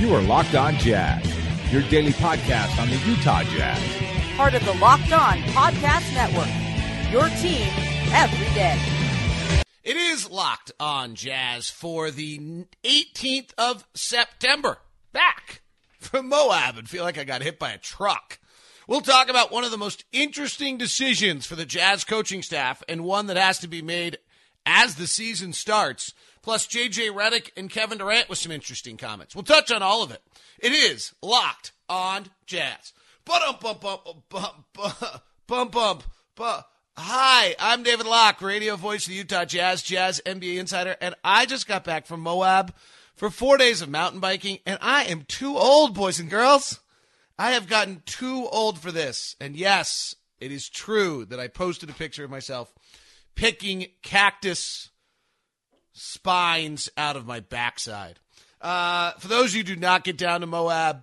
You are Locked On Jazz, your daily podcast on the Utah Jazz. Part of the Locked On Podcast Network, your team every day. It is Locked On Jazz for the 18th of September. Back from Moab and feel like I got hit by a truck. We'll talk about one of the most interesting decisions for the Jazz coaching staff and one that has to be made as the season starts. Plus, J.J. Redick and Kevin Durant with some interesting comments. We'll touch on all of it. It is Locked On Jazz. Hi, I'm David Locke, radio voice of the Utah Jazz, Jazz NBA insider, and I just got back from Moab for 4 days of mountain biking, and I am too old, boys and girls. I have gotten too old for this. And yes, it is true that I posted a picture of myself picking cactus spines out of my backside. For those of you who do not get down to Moab,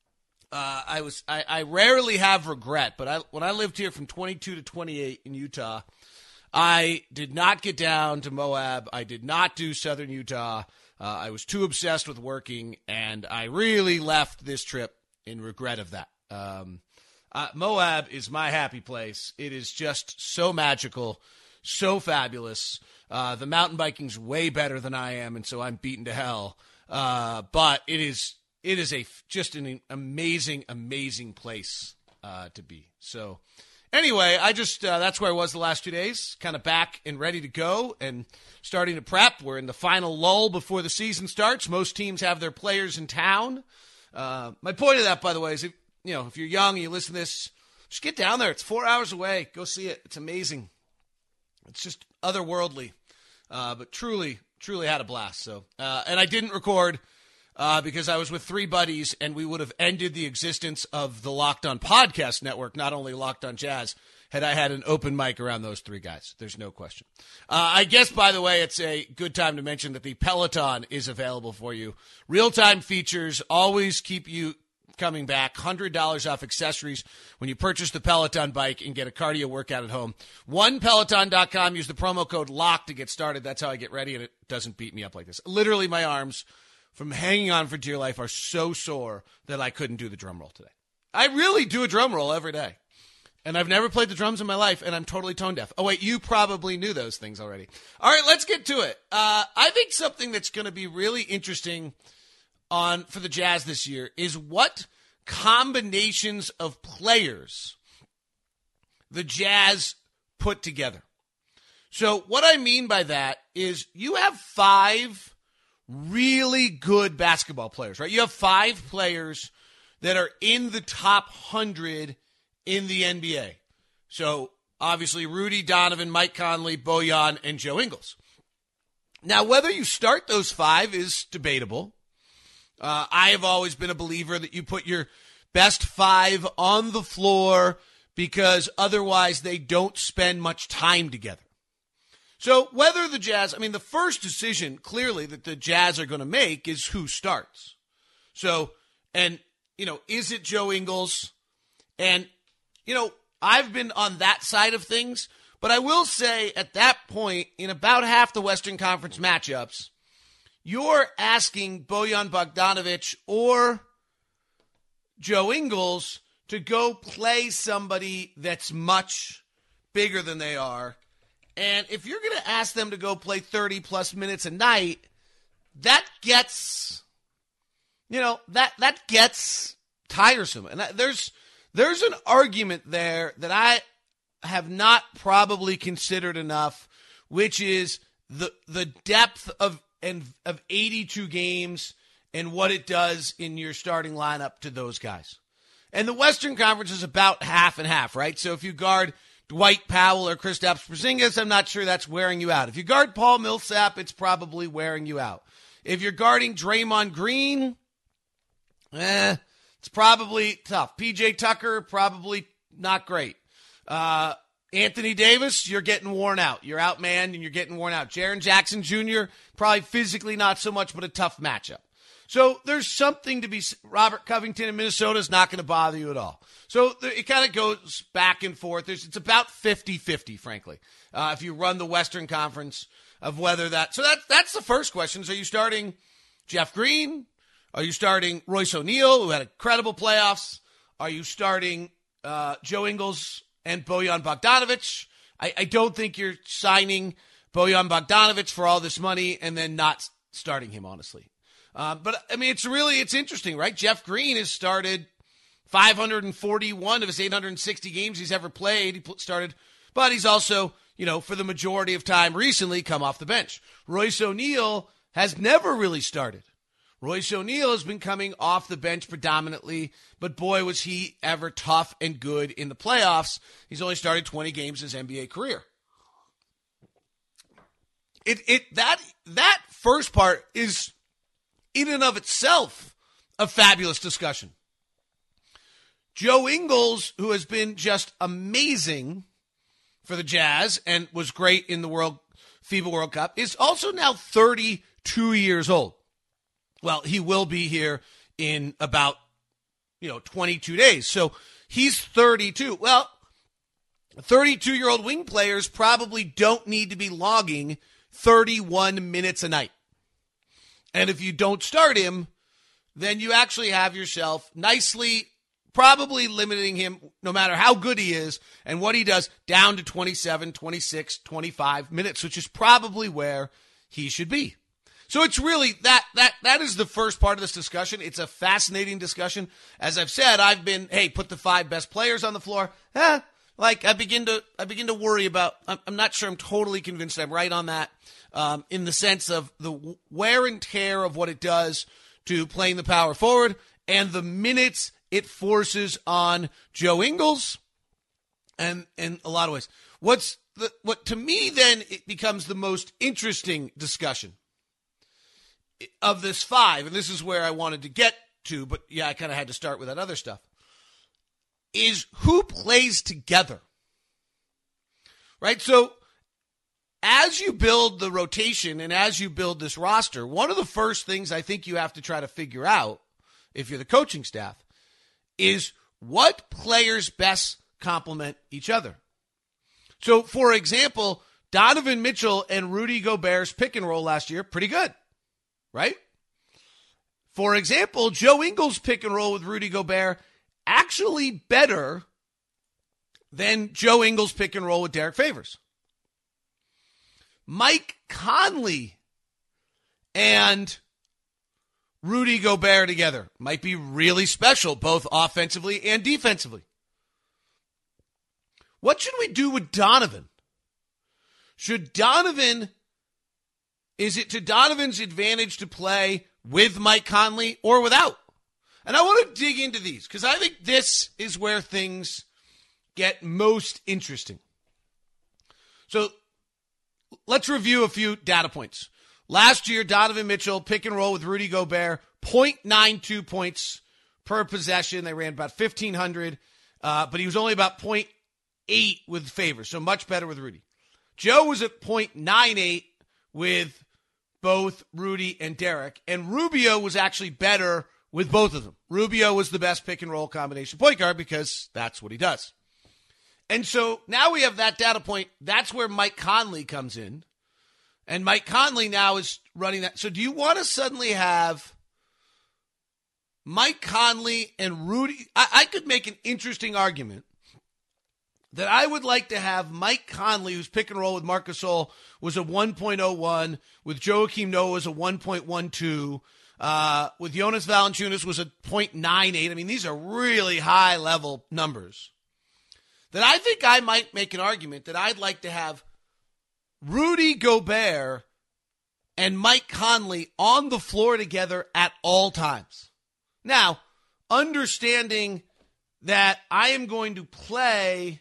I rarely have regret, but when I lived here from 22 to 28 in Utah, I did not get down to Moab. I did not do southern Utah. I was too obsessed with working, and I really left this trip in regret of that. Moab is my happy place. It is just so magical, so fabulous. The mountain biking's way better than I am, and so I'm beaten to hell. But it is just an amazing, amazing place to be. So anyway, that's where I was the last 2 days, kind of back and ready to go and starting to prep. We're in the final lull before the season starts. Most teams have their players in town. My point of that, by the way, is if you're young and you listen to this, just get down there. It's 4 hours away. Go see it. It's amazing. It's just otherworldly, but truly had a blast. So, and I didn't record because I was with three buddies, and we would have ended the existence of the Locked On Podcast Network, not only Locked On Jazz, had I had an open mic around those three guys. There's no question. I guess, by the way, it's a good time to mention that the Peloton is available for you. Real-time features always keep you coming back. $100 off accessories when you purchase the Peloton bike and get a cardio workout at home. OnePeloton.com. Use the promo code LOCK to get started. That's how I get ready, and it doesn't beat me up like this. Literally, my arms from hanging on for dear life are so sore that I couldn't do the drum roll today. I really do a drum roll every day, and I've never played the drums in my life, and I'm totally tone deaf. Oh, wait, you probably knew those things already. All right, let's get to it. I think something that's going to be really interesting for the Jazz this year is what combinations of players the Jazz put together. So what I mean by that is you have five really good basketball players, right? You have five players that are in the top 100 in the NBA. So obviously Rudy, Donovan, Mike Conley, Bojan, and Joe Ingles. Now, whether you start those five is debatable. I have always been a believer that you put your best five on the floor because otherwise they don't spend much time together. So whether the Jazz, the first decision clearly that the Jazz are going to make is who starts. So, is it Joe Ingles? And, I've been on that side of things, but I will say at that point, in about half the Western Conference matchups, you're asking Bojan Bogdanovic or Joe Ingles to go play somebody that's much bigger than they are. And if you're going to ask them to go play 30-plus minutes a night, that gets, that gets tiresome. And there's an argument there that I have not probably considered enough, which is the depth of 82 games and what it does in your starting lineup to those guys. And the Western Conference is about half and half, right? So if you guard Dwight Powell or Kristaps Porzingis, I'm not sure that's wearing you out. If you guard Paul Millsap, it's probably wearing you out. If you're guarding Draymond Green, it's probably tough. PJ Tucker, probably not great. Anthony Davis, you're getting worn out. You're outmanned and you're getting worn out. Jaren Jackson Jr., probably physically not so much, but a tough matchup. So there's something to be – Robert Covington in Minnesota is not going to bother you at all. So it kind of goes back and forth. It's about 50-50, frankly, if you run the Western Conference of whether that – so that's the first question. So are you starting Jeff Green? Are you starting Royce O'Neal, who had incredible playoffs? Are you starting Joe Ingles and Bojan Bogdanovic? I don't think you're signing Bojan Bogdanovic for all this money and then not starting him, honestly. But, I mean, it's interesting, right? Jeff Green has started 541 of his 860 games he's ever played. He started, but he's also, for the majority of time recently come off the bench. Royce O'Neal has never really started. Royce O'Neal has been coming off the bench predominantly, but boy, was he ever tough and good in the playoffs. He's only started 20 games in his NBA career. That first part is in and of itself a fabulous discussion. Joe Ingles, who has been just amazing for the Jazz and was great in the FIBA World Cup, is also now 32 years old. Well, he will be here in about, 22 days. So he's 32. Well, 32-year-old wing players probably don't need to be logging 31 minutes a night. And if you don't start him, then you actually have yourself nicely probably limiting him, no matter how good he is and what he does, down to 27, 26, 25 minutes, which is probably where he should be. So it's really that is the first part of this discussion. It's a fascinating discussion. As I've said, put the 5 best players on the floor. I begin to worry about. I'm not sure I'm totally convinced I'm right on that. In the sense of the wear and tear of what it does to playing the power forward and the minutes it forces on Joe Ingles, and in a lot of ways. What to me then it becomes the most interesting discussion of this 5, and this is where I wanted to get to, but yeah, I kind of had to start with that other stuff, is who plays together, right? So as you build the rotation and as you build this roster, one of the first things I think you have to try to figure out, if you're the coaching staff, is what players best complement each other. So, for example, Donovan Mitchell and Rudy Gobert's pick and roll last year, pretty good, right? For example, Joe Ingles' pick and roll with Rudy Gobert, actually better than Joe Ingles' pick and roll with Derek Favors. Mike Conley and Rudy Gobert together might be really special, both offensively and defensively. What should we do with Donovan? Is it to Donovan's advantage to play with Mike Conley or without? And I want to dig into these because I think this is where things get most interesting. So let's review a few data points. Last year, Donovan Mitchell, pick and roll with Rudy Gobert, 0.92 points per possession. They ran about 1,500, but he was only about 0.8 with Favors, so much better with Rudy. Joe was at 0.98 with both Rudy and Derek, and Rubio was actually better with both of them. Rubio was the best pick and roll combination point guard because that's what he does. And so now we have that data point. That's where Mike Conley comes in. And Mike Conley now is running that. So do you want to suddenly have Mike Conley and Rudy? I could make an interesting argument that I would like to have Mike Conley, whose pick and roll with Marc Gasol was a 1.01, with Joakim Noah was a 1.12, with Jonas Valanciunas was a 0.98. I mean, these are really high-level numbers. That I think I might make an argument that I'd like to have Rudy Gobert and Mike Conley on the floor together at all times. Now, understanding that I am going to play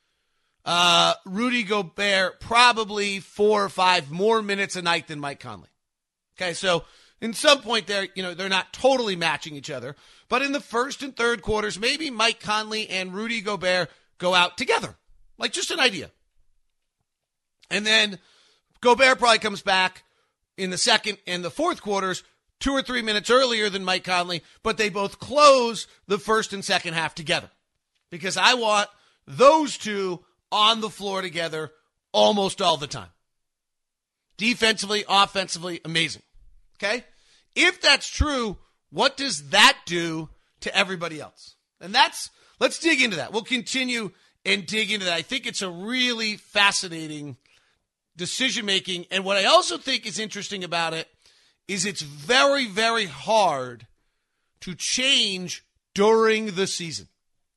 Rudy Gobert probably 4 or 5 more minutes a night than Mike Conley. Okay, so in some point they're not totally matching each other, but in the first and third quarters, maybe Mike Conley and Rudy Gobert go out together. Like just an idea. And then Gobert probably comes back in the second and the fourth quarters 2 or 3 minutes earlier than Mike Conley, but they both close the first and second half together. Because I want those two on the floor together almost all the time. Defensively, offensively, amazing. Okay? If that's true, what does that do to everybody else? And let's dig into that. We'll continue and dig into that. I think it's a really fascinating decision-making. And what I also think is interesting about it is it's very, very hard to change during the season.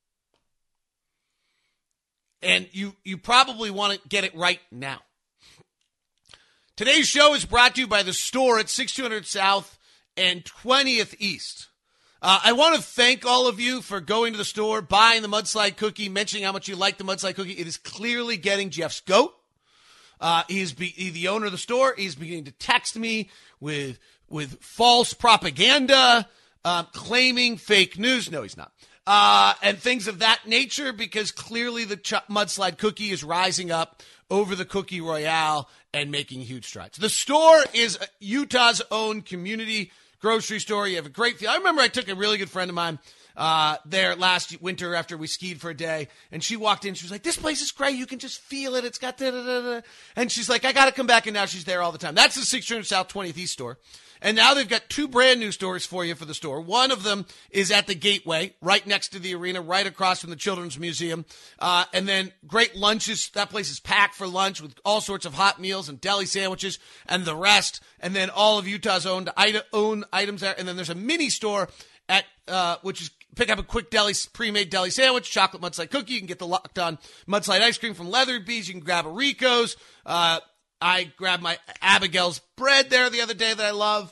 And you probably want to get it right now. Today's show is brought to you by the store at 6200 South and 20th East. I want to thank all of you for going to the store, buying the Mudslide cookie, mentioning how much you like the Mudslide cookie. It is clearly getting Jeff's goat. He's the owner of the store. He's beginning to text me with false propaganda, claiming fake news. No, he's not. And things of that nature, because clearly the Mudslide cookie is rising up over the Cookie Royale and making huge strides. The store is Utah's own community grocery store. You have a great feel. I remember I took a really good friend of mine there last winter after we skied for a day, and she walked in. She was like, "This place is great. You can just feel it. It's got da-da-da-da." And she's like, "I got to come back," and now she's there all the time. That's the 600 South 20th East store. And now they've got two brand new stores for you for the store. One of them is at the Gateway, right next to the arena, right across from the Children's Museum. And then great lunches. That place is packed for lunch with all sorts of hot meals and deli sandwiches and the rest. And then all of Utah's own items there. And then there's a mini store at which is pick up a quick pre-made deli sandwich, chocolate mudslide cookie. You can get the Locked On mudslide ice cream from Leatherby's. You can grab a Rico's. I grabbed my Abigail's bread there the other day that I love.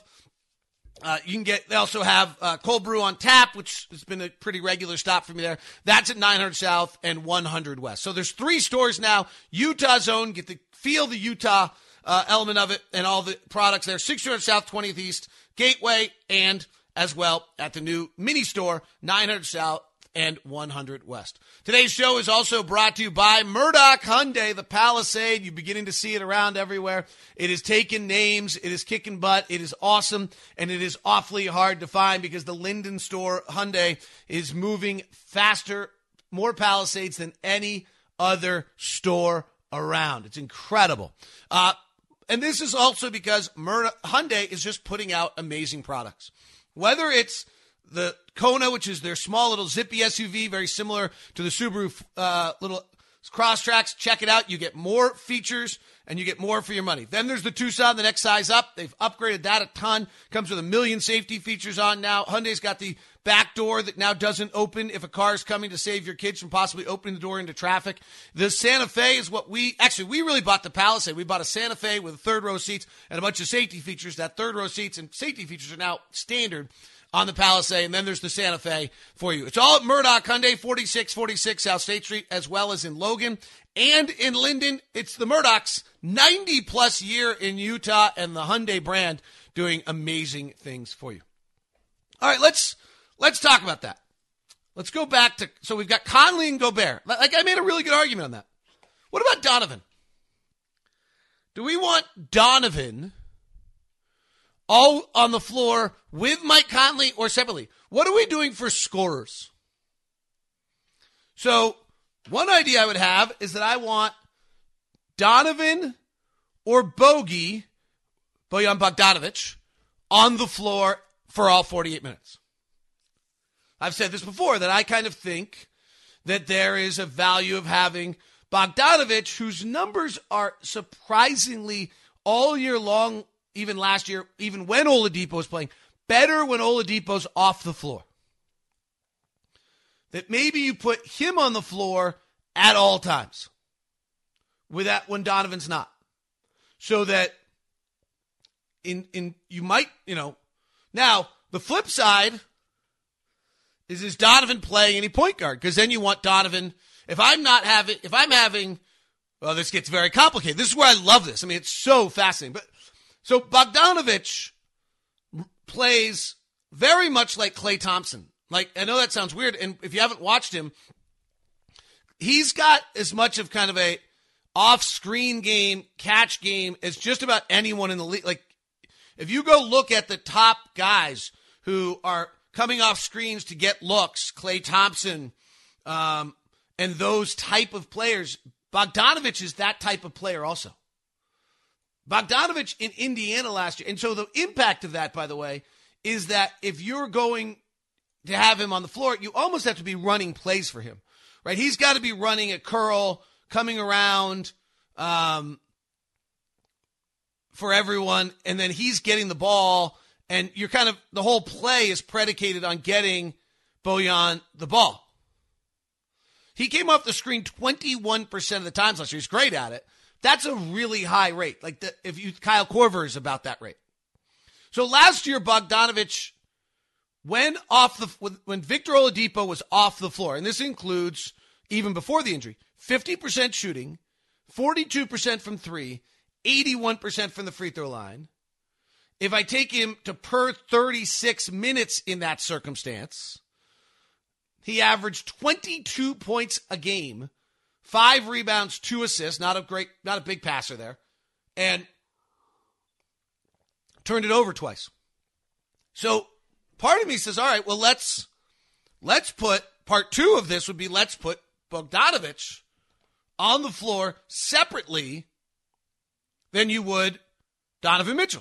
They also have cold brew on tap, which has been a pretty regular stop for me there. That's at 900 South and 100 West. So there's 3 stores now. Utah's own. Get to feel the Utah element of it and all the products there. 600 South, 20th East, Gateway, and as well at the new mini store, 900 South and 100 West. Today's show is also brought to you by Murdoch Hyundai, the Palisade. You're beginning to see it around everywhere. It is taking names. It is kicking butt. It is awesome, and it is awfully hard to find because the Linden store, Hyundai, is moving faster, more Palisades than any other store around. It's incredible. And this is also because Hyundai is just putting out amazing products. Whether it's the Kona, which is their small little zippy SUV, very similar to the Subaru little Crosstracks. Check it out. You get more features and you get more for your money. Then there's the Tucson, the next size up. They've upgraded that a ton. Comes with 1 million safety features on now. Hyundai's got the back door that now doesn't open if a car is coming to save your kids from possibly opening the door into traffic. The Santa Fe is what we really bought the Palisade. We bought a Santa Fe with 3rd-row seats and a bunch of safety features. That 3rd-row seats and safety features are now standard on the Palisade, and then there's the Santa Fe for you. It's all at Murdoch Hyundai, 4646 South State Street, as well as in Logan and in Linden. It's the Murdoch's 90-plus year in Utah and the Hyundai brand doing amazing things for you. All right, let's talk about that. Let's go back to, so we've got Conley and Gobert. Like, I made a really good argument on that. What about Donovan? Do we want Donovan all on the floor with Mike Conley or separately? What are we doing for scorers? So one idea I would have is that I want Donovan or Bojan Bogdanovic, on the floor for all 48 minutes. I've said this before, that I kind of think that there is a value of having Bogdanovic, whose numbers are surprisingly all year long, even last year, even when Oladipo was playing, better when Oladipo's off the floor. That maybe you put him on the floor at all times with that when Donovan's not. So that you might, now the flip side is Donovan playing any point guard? Because then you want Donovan, if I'm having, well, this gets very complicated. This is where I love this. I mean, it's so fascinating. But so Bogdanovic plays very much like Klay Thompson. Like, I know that sounds weird, and if you haven't watched him, he's got as much of kind of a off-screen game, catch game as just about anyone in the league. Like, if you go look at the top guys who are coming off screens to get looks, Klay Thompson, and those type of players, Bogdanovic is that type of player also. Bogdanovic in Indiana last year, and so the impact of that, by the way, is that if you're going to have him on the floor, you almost have to be running plays for him, right? He's got to be running a curl, coming around for everyone, and then he's getting the ball, and you're kind of, the whole play is predicated on getting Bojan the ball. He came off the screen 21% of the times last year. He's great at it. That's a really high rate. Like Kyle Korver is about that rate. So last year, Bogdanović, when Victor Oladipo was off the floor, and this includes even before the injury, 50% shooting, 42% from three, 81% from the free throw line. If I take him to per 36 minutes in that circumstance, he averaged 22 points a game, 5 rebounds, 2 assists, not a big passer there, and turned it over twice. So part of me says, all right, well, let's put, part 2 of this would be, let's put Bogdanović on the floor separately than you would Donovan Mitchell.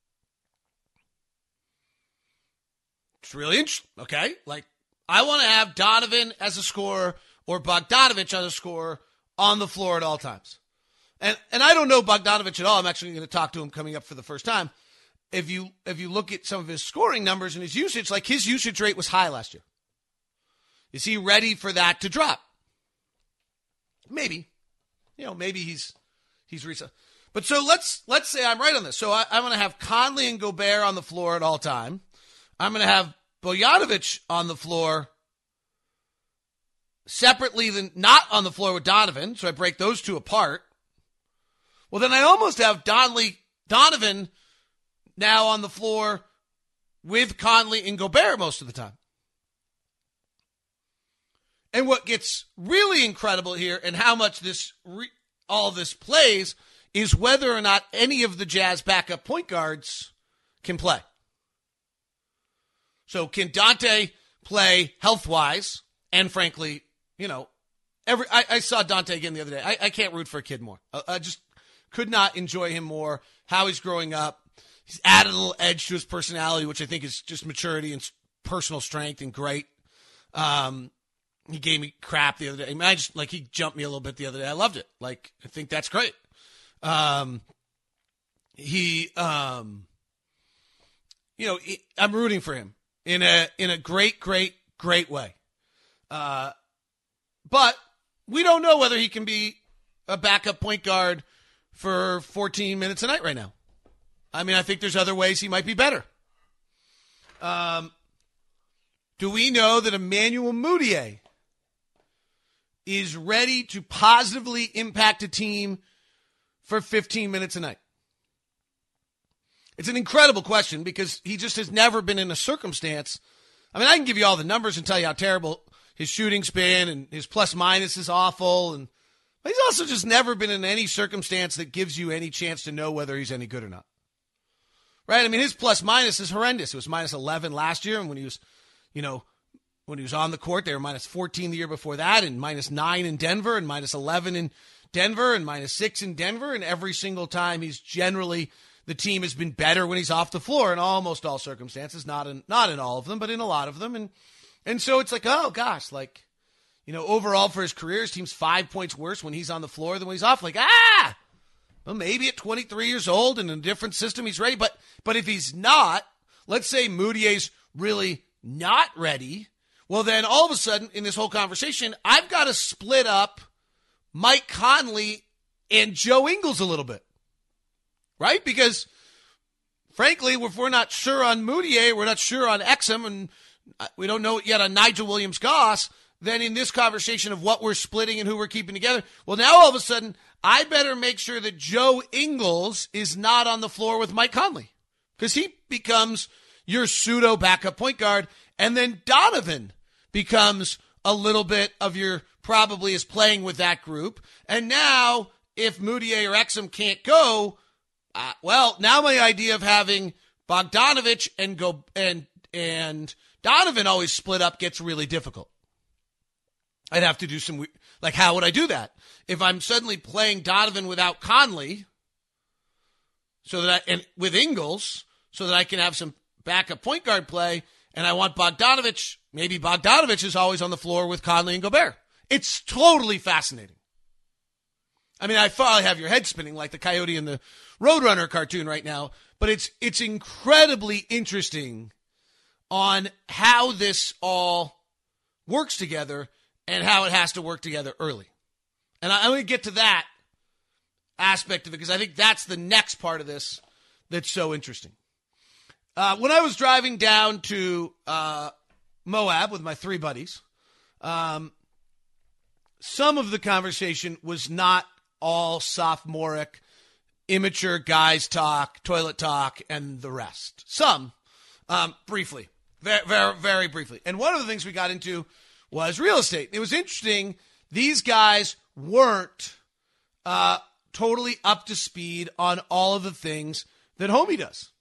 It's really interesting, okay? Like, I want to have Donovan as a scorer or Bogdanović as a scorer on the floor at all times. And I don't know Bogdanović at all. I'm actually going to talk to him coming up for the first time. If you look at some of his scoring numbers and his usage, like his usage rate was high last year. Is he ready for that to drop? Maybe. Maybe he's reset. But so let's say I'm right on this. So I'm going to have Conley and Gobert on the floor at all time. I'm going to have Bogdanović on the floor separately than not on the floor with Donovan. So I break those two apart. Well, then I almost have Donovan now on the floor with Conley and Gobert most of the time. And what gets really incredible here and how much all this plays is whether or not any of the Jazz backup point guards can play. So can Dante play health-wise? And frankly, I saw Dante again the other day. I can't root for a kid more. I just could not enjoy him more, how he's growing up. He's added a little edge to his personality, which I think is just maturity and personal strength and great. He gave me crap the other day. He jumped me a little bit the other day. I loved it. I think that's great. I'm rooting for him in a great way. But we don't know whether he can be a backup point guard for 14 minutes a night right now. I mean, I think there's other ways he might be better. Do we know that Emmanuel Mudiay is ready to positively impact a team for 15 minutes a night? It's an incredible question because he just has never been in a circumstance. I mean, I can give you all the numbers and tell you how terrible his shooting's been and his plus minus is awful. But he's also just never been in any circumstance that gives you any chance to know whether he's any good or not. Right? I mean, his plus minus is horrendous. It was minus 11 last year. And when he was, when he was on the court, they were minus 14 the year before that, and minus 9 in Denver, and minus 11 in Denver, and minus 6 in Denver. And every single time the team has been better when he's off the floor in almost all circumstances, not in all of them, but in a lot of them. And so it's like, oh gosh, overall for his career, his team's 5 points worse when he's on the floor than when he's off. Well, maybe at 23 years old and in a different system, he's ready. But if he's not, let's say Mudiay's really not ready, well, then all of a sudden in this whole conversation, I've got to split up Mike Conley and Joe Ingles a little bit, right? Because frankly, if we're not sure on Mudiay, we're not sure on Exum, and we don't know it yet on Nigel Williams-Goss, then in this conversation of what we're splitting and who we're keeping together, well, now all of a sudden, I better make sure that Joe Ingles is not on the floor with Mike Conley because he becomes your pseudo backup point guard, and then Donovan becomes a little bit of your probably is playing with that group. And now if Mudiay or Exum can't go, now my idea of having Bogdanović and Donovan always split up gets really difficult. I'd have to do some, how would I do that? If I'm suddenly playing Donovan without Conley, and with Ingles, so that I can have some backup point guard play, and I want Bogdanovich. Maybe Bogdanovich is always on the floor with Conley and Gobert. It's totally fascinating. I mean, I probably have your head spinning like the Coyote and the Roadrunner cartoon right now, but it's incredibly interesting on how this all works together and how it has to work together early. And I'm going to get to that aspect of it because I think that's the next part of this that's so interesting. When I was driving down to Moab with my three buddies, some of the conversation was not all sophomoric, immature guys talk, toilet talk, and the rest. Some, briefly, very, very, very briefly. And one of the things we got into was real estate. It was interesting. These guys weren't totally up to speed on all of the things that Homie does.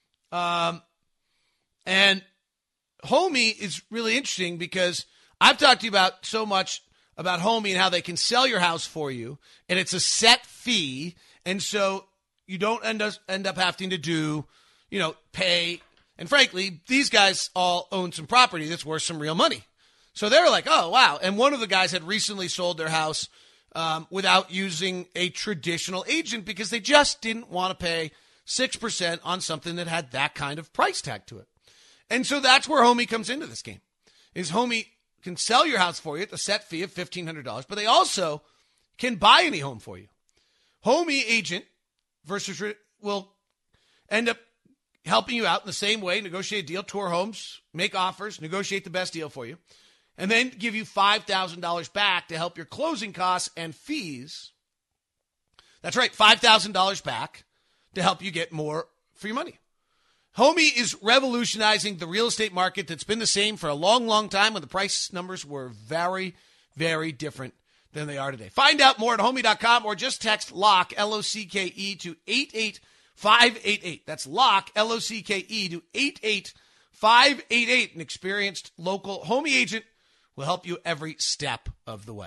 And Homie is really interesting because I've talked to you about so much about Homie and how they can sell your house for you, and it's a set fee, and so you don't end up having to do, pay. And frankly, these guys all own some property that's worth some real money. So they're like, oh, wow. And one of the guys had recently sold their house without using a traditional agent because they just didn't want to pay 6% on something that had that kind of price tag to it. And so that's where Homie comes into this game. Is Homie can sell your house for you at a set fee of $1,500, but they also can buy any home for you. Homie agent versus will end up helping you out in the same way, negotiate a deal, tour homes, make offers, negotiate the best deal for you, and then give you $5,000 back to help your closing costs and fees. That's right, $5,000 back to help you get more for your money. Homie is revolutionizing the real estate market that's been the same for a long, long time when the price numbers were very, very different than they are today. Find out more at homie.com or just text LOCK, L-O-C-K-E, to 88588. That's LOCK, L-O-C-K-E, to 88588. An experienced local Homie agent will help you every step of the way.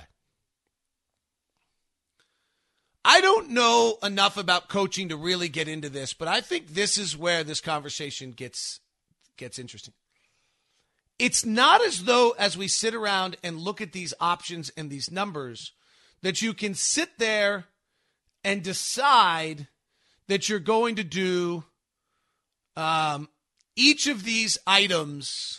I don't know enough about coaching to really get into this, but I think this is where this conversation gets interesting. It's not as though as we sit around and look at these options and these numbers that you can sit there and decide that you're going to do each of these items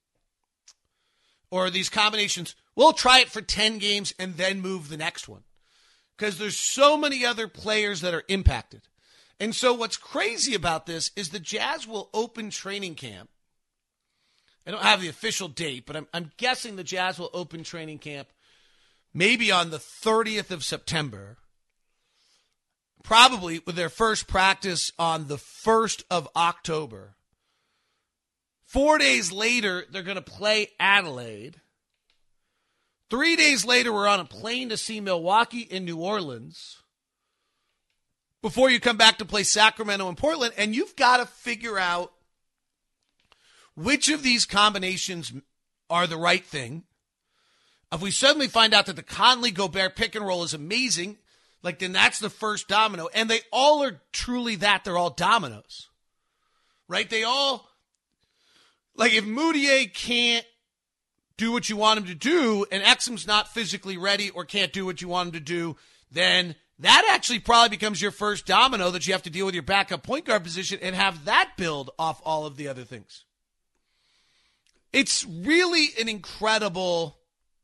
or these combinations. We'll try it for 10 games and then move the next one. Because there's so many other players that are impacted. And so what's crazy about this is the Jazz will open training camp. I don't have the official date, but I'm guessing the Jazz will open training camp maybe on the 30th of September. Probably with their first practice on the 1st of October. 4 days later, they're going to play Adelaide. 3 days later, we're on a plane to see Milwaukee and New Orleans before you come back to play Sacramento and Portland. And you've got to figure out which of these combinations are the right thing. If we suddenly find out that the Conley-Gobert pick and roll is amazing, then that's the first domino. And they all are truly that. They're all dominoes, right? They all, if Mudiay can't do what you want him to do, and Exum's not physically ready or can't do what you want him to do, then that actually probably becomes your first domino that you have to deal with your backup point guard position and have that build off all of the other things. It's really an incredible,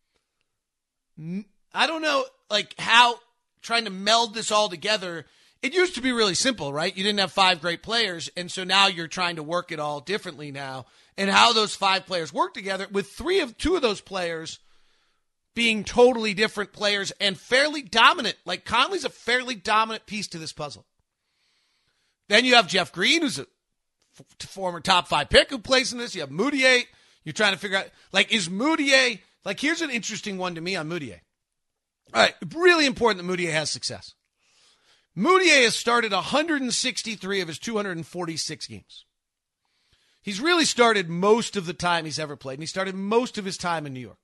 I don't know, how trying to meld this all together. It used to be really simple, right? You didn't have 5 great players, and so now you're trying to work it all differently now. And how those 5 players work together, with 2 of those players being totally different players and fairly dominant. Conley's a fairly dominant piece to this puzzle. Then you have Jeff Green, who's a former top 5 pick who plays in this. You have Mudiay. You're trying to figure out, is Mudiay, here's an interesting one to me on Mudiay. All right, really important that Mudiay has success. Mudiay has started 163 of his 246 games. He's really started most of the time he's ever played, and he started most of his time in New York.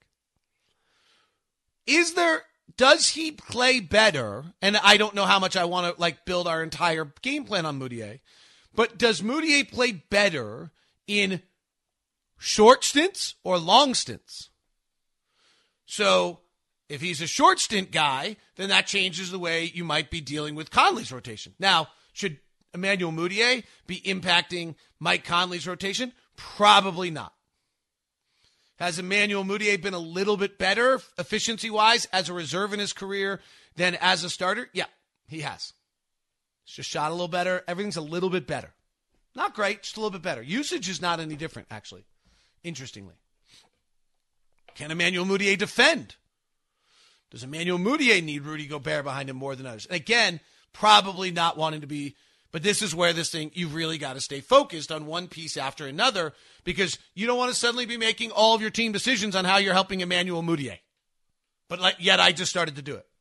Does he play better? And I don't know how much I want to build our entire game plan on Mudiay, but does Mudiay play better in short stints or long stints. So if he's a short stint guy, then that changes the way you might be dealing with Conley's rotation. Now, should Emmanuel Mudiay be impacting Mike Conley's rotation? Probably not. Has Emmanuel Mudiay been a little bit better efficiency-wise as a reserve in his career than as a starter? Yeah, he has. He's just shot a little better. Everything's a little bit better. Not great, just a little bit better. Usage is not any different, actually, interestingly. Can Emmanuel Mudiay defend? Does Emmanuel Mudiay need Rudy Gobert behind him more than others? And again, probably not wanting to be, but this is where this thing, you've really got to stay focused on one piece after another, because you don't want to suddenly be making all of your team decisions on how you're helping Emmanuel Mudiay. But yet I just started to do it.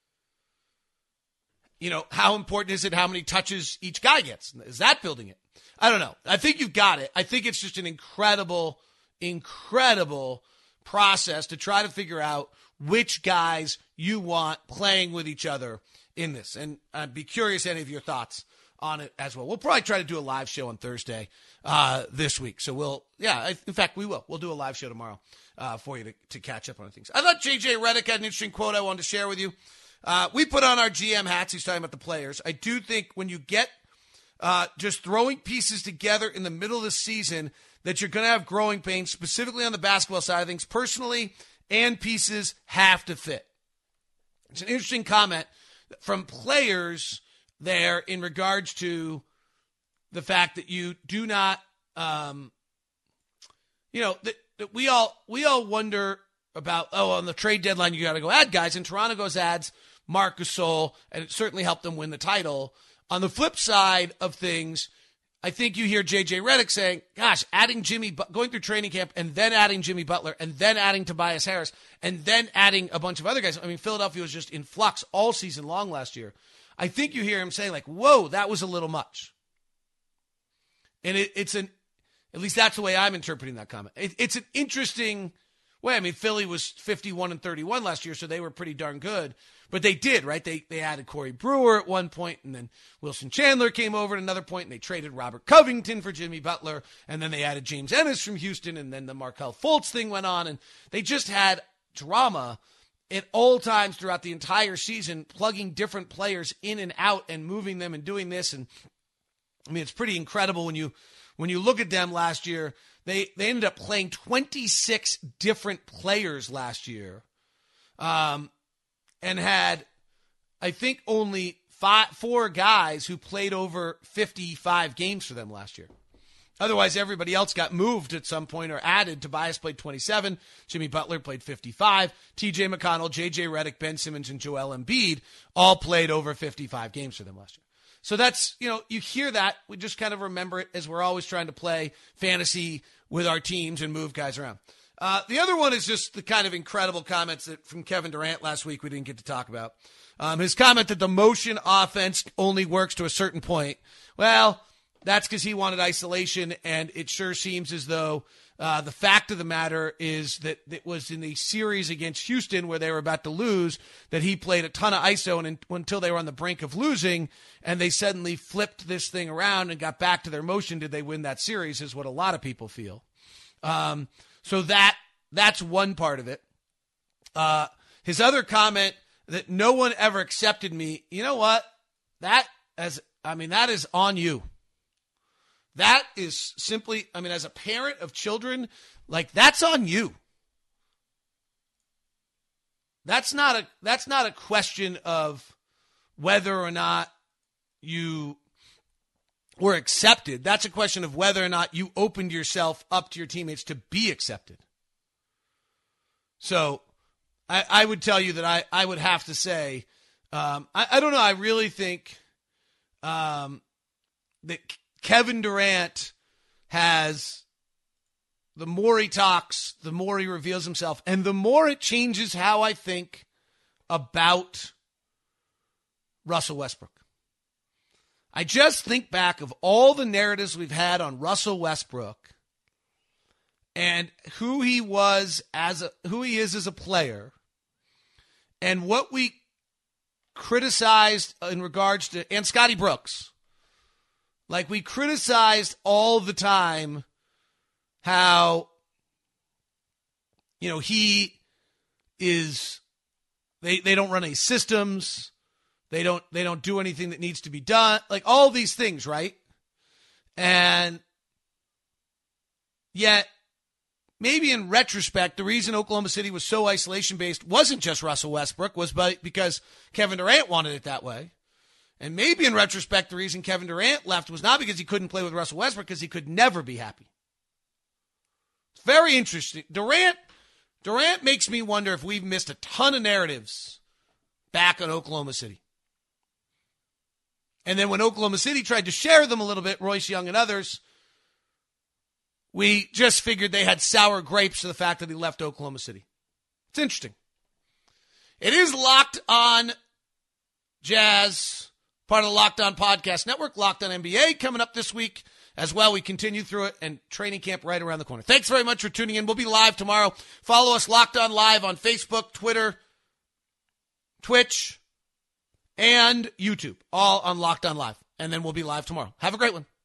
You know, how important is it how many touches each guy gets? Is that building it? I don't know. I think you've got it. I think it's just an incredible, incredible process to try to figure out which guys you want playing with each other in this. And I'd be curious any of your thoughts on it as well. We'll probably try to do a live show on Thursday this week. So in fact, we will. We'll do a live show tomorrow for you to catch up on things. I thought J.J. Redick had an interesting quote I wanted to share with you. We put on our GM hats. He's talking about the players. I do think when you get just throwing pieces together in the middle of the season, that you're going to have growing pains, specifically on the basketball side of things, personally, and pieces have to fit. It's an interesting comment from players there in regards to the fact that you do not, that we all wonder about, on the trade deadline, you got to go add guys, and Toronto goes adds Marc Gasol, and it certainly helped them win the title. On the flip side of things, I think you hear J.J. Redick saying, gosh, adding going through training camp and then adding Jimmy Butler and then adding Tobias Harris and then adding a bunch of other guys. I mean, Philadelphia was just in flux all season long last year. I think you hear him saying, like, whoa, that was a little much. And at least that's the way I'm interpreting that comment. It's an interesting way. I mean, Philly was 51-31 last year, so they were pretty darn good. But they did, right? They added Corey Brewer at one point, and then Wilson Chandler came over at another point, and they traded Robert Covington for Jimmy Butler, and then they added James Ennis from Houston, and then the Markelle Fultz thing went on, and they just had drama at all times throughout the entire season, plugging different players in and out and moving them and doing this. And I mean, it's pretty incredible when you look at them last year. They ended up playing 26 different players last year. And had, I think, only 4 guys who played over 55 games for them last year. Otherwise, everybody else got moved at some point or added. Tobias played 27. Jimmy Butler played 55. T.J. McConnell, J.J. Redick, Ben Simmons, and Joel Embiid all played over 55 games for them last year. So that's, you hear that. We just kind of remember it as we're always trying to play fantasy with our teams and move guys around. The other one is just the kind of incredible comments from Kevin Durant last week we didn't get to talk about. His comment that the motion offense only works to a certain point. Well, that's because he wanted isolation, and it sure seems as though the fact of the matter is that it was in the series against Houston where they were about to lose that he played a ton of ISO and until they were on the brink of losing, and they suddenly flipped this thing around and got back to their motion. Did they win that series is what a lot of people feel. So that's one part of it. His other comment that no one ever accepted me. You know what? That is on you. That is simply, as a parent of children, like, that's on you. That's not a question of whether or not you were accepted. That's a question of whether or not you opened yourself up to your teammates to be accepted. So I would tell you that I would have to say, I don't know. I really think that Kevin Durant has, the more he talks, the more he reveals himself, and the more it changes how I think about Russell Westbrook. I just think back of all the narratives we've had on Russell Westbrook and who he is as a player, and what we criticized in regards to, and Scotty Brooks. Like, we criticized all the time how, he is, they don't run any systems. They don't do anything that needs to be done. Like all these things, right? And yet, maybe in retrospect, the reason Oklahoma City was so isolation-based wasn't just Russell Westbrook, was because Kevin Durant wanted it that way. And maybe in retrospect, the reason Kevin Durant left was not because he couldn't play with Russell Westbrook, because he could never be happy. It's very interesting. Durant makes me wonder if we've missed a ton of narratives back on Oklahoma City. And then when Oklahoma City tried to share them a little bit, Royce Young and others, we just figured they had sour grapes to the fact that he left Oklahoma City. It's interesting. It is Locked On Jazz, part of the Locked On Podcast Network. Locked On NBA coming up this week as well. We continue through it, and training camp right around the corner. Thanks very much for tuning in. We'll be live tomorrow. Follow us, Locked On Live, on Facebook, Twitter, Twitch, and YouTube, all on Locked On Live. And then we'll be live tomorrow. Have a great one.